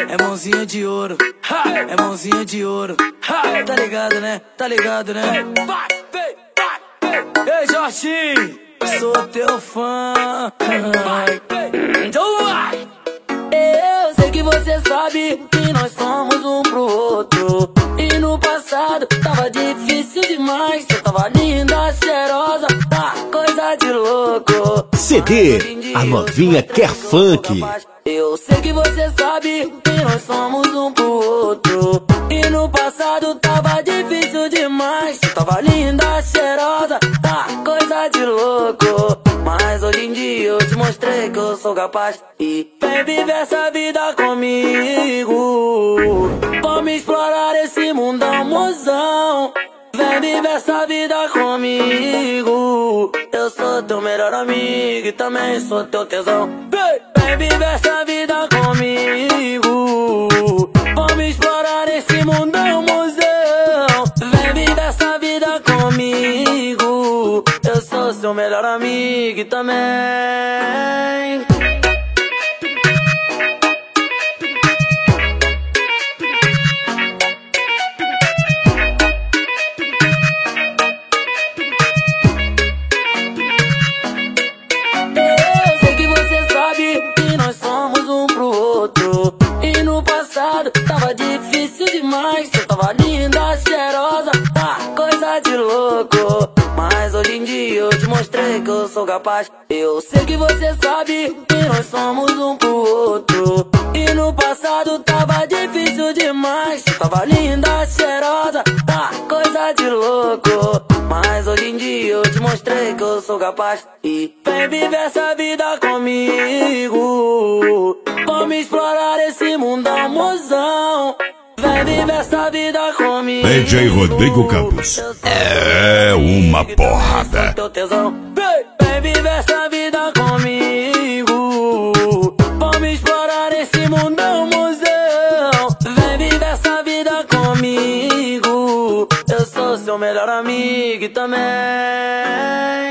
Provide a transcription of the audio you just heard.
É mãozinha de ouro, é mãozinha de ouro. Tá ligado, né? Tá ligado, né? Ei, Jorginho, sou teu fã. Então vai! Eu sei que você sabe que nós somos um pro outro. E no passado tava difícil demais. Você tava linda, cheirosa, tá coisa de louco. CD, a novinha quer funk. Eu sei que você sabe que nós somos um pro outro. E no passado tava difícil demais. Você tava linda, cheirosa, tá coisa de louco. Mas hoje em dia eu te mostrei que eu sou capaz. E vem viver essa vida comigo. Vamos explorar esse mundão, mozão. Vem viver essa vida comigo. Eu sou teu melhor amigo e também sou teu tesão. Vem viver essa vida comigo. Vamos explorar esse mundão, mozão. Vem viver essa vida comigo. Eu sou seu melhor amigo e também. E no passado tava difícil demais. Você tava linda, cheirosa, tá coisa de louco. Mas hoje em dia eu te mostrei que eu sou capaz. Eu sei que você sabe que nós somos um pro outro. E no passado tava difícil demais. Você tava linda, cheirosa, tá coisa de louco. Mas hoje em dia eu te mostrei que eu sou capaz. E vem viver essa vida comigo. Vamos explorar esse mundão, mozão. Vem viver essa vida comigo. DJ Rodrigo Campos é uma porrada. Vem viver essa vida comigo. Vamos explorar esse mundão, mozão. Vem viver essa vida comigo. Eu sou seu melhor amigo e também.